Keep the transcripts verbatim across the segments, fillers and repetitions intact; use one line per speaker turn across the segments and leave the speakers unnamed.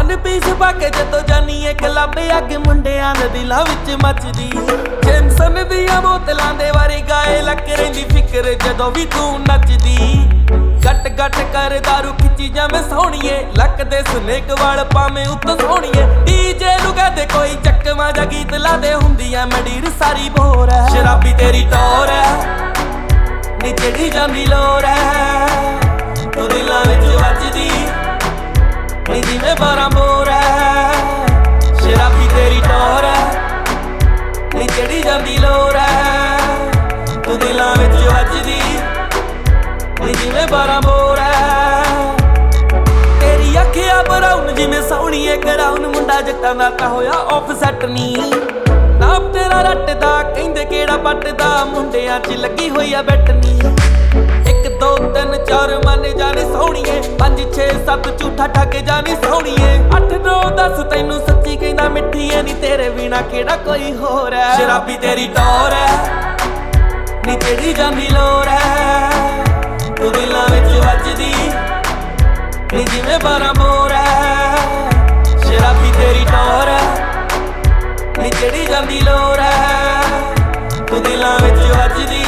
one piece पाके जदों जानी है क्लब अग मुंडियां दे दिलां विच मचदी जेमसन दियां बोतलां दे वारी गाए लक रहिंदी फिकर जदों भी तू नचदी गट गट कर दारू खिची जावे सोहणीए लक दे स्नेक वाल पावे उत्त सोहणीए डीजे नू कहदे कोई चकमा जा गीत ला दे हुंदियां मंडीर सारी बोर है शराबी तेरी टोर है नी चढ़ी जांदी लोर है तू दिलां विच वजदी नी जिवें बारां बोर है शराबी तेरी टोर है नी चढ़ी जांदी लोर है तू दिलां विच वजदी जिवें बारां बोर है तेरी अखियां ब्राउन जिवें सोहणीए कराउन मुंडा जट्टां दा तां होया ऑफसैट नी नाम तेरा रटदा कहिंदे केड़ा पटदा मुंडियां च लगी होई आ बैठनी एक दो तीन चार माने जाने सोहणीए पंज छे सत्त झूठा ठग जानी सोहणीए अठ नौ दस तैनू सच्ची कहंदा मिठी ऐ नी तेरे बिना केड़ा कोई होर है शराबी तेरी टोर है नी चढ़ी जांदी लोर है तू दिलां विच वजदी नी जिवें बारां बोर है शराबी तेरी टोर है नी चढ़ी जांदी लोर है तू दिलां विच वजदी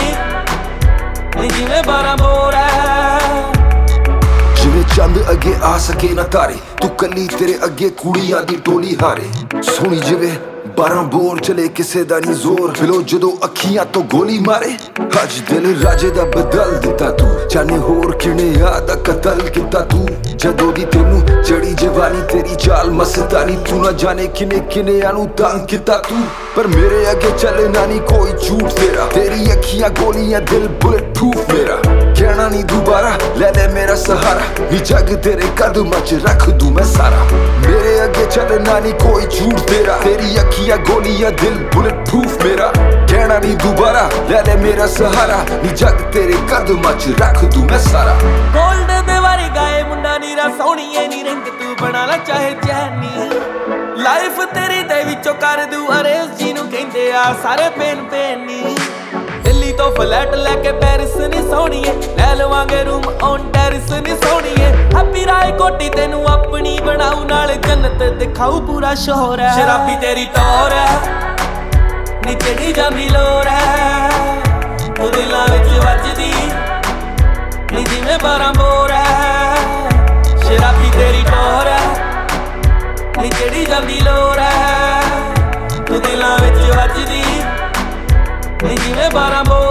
नी जिवें बारां बोर है
जिवें चंद अगे आ सके ना तारे तू कली तेरे अगे कुड़ियां दी टोली हारे सोहणी जिवें बारां बोर चले किसे दा नी जोर फिलो जदों अखियां तो गोली मारे अज दिल राजे दा बदल दिता तू जाने होर किने याद कतल किता तू जदों दी तेनू चढ़ी जवानी तेरी चाल मस्तानी तू ना जाने किने किने आनू तंग किता तू पर मेरे अगे चले ना नी कोई झूठ तेरा तेरी अखियां गोलियां दिल बुलेट प्रूफ मेरा कहना नी दोबारा ले ले मेरा सहारा नी जग तेरे कदमां च रख दूं मैं सारा मेरे अगे चले ना नी कोई झूठ तेरा तेरी अखियां गोलियां दिल बुलेट प्रूफ मेरा कहना नी दोबारा ले ले मेरा सहारा नी जग तेरे कदमां च रख दूं मैं सारा
गोल्ड दे वारी गाए मुंडा नीरा सोहणीए नी रिंग तू बना ला चाहे चैनी लाइफ तेरी दे विचों कर दूं अरेज जी नू कहंदे आ सारे पेन पेन नी दिल्ली तो फ्लैट लेके पेरिस नी सोहणीए ले लवांगे रूम ऑन टेरिस नी सोहणीए हैप्पी राय कोटी तेनू अपनी बनाऊ नाल जन्नत दिखाऊ पूरा शोर है शराबी तेरी टोर है नी चढ़ी जांदी लोर है तू दिलां विच वजदी नी जिवें बारां बोर है शराबी तेरी टोर है नी चढ़ी जांदी लोर है तू दिलां विच वजदी नी जिवें बारां बोर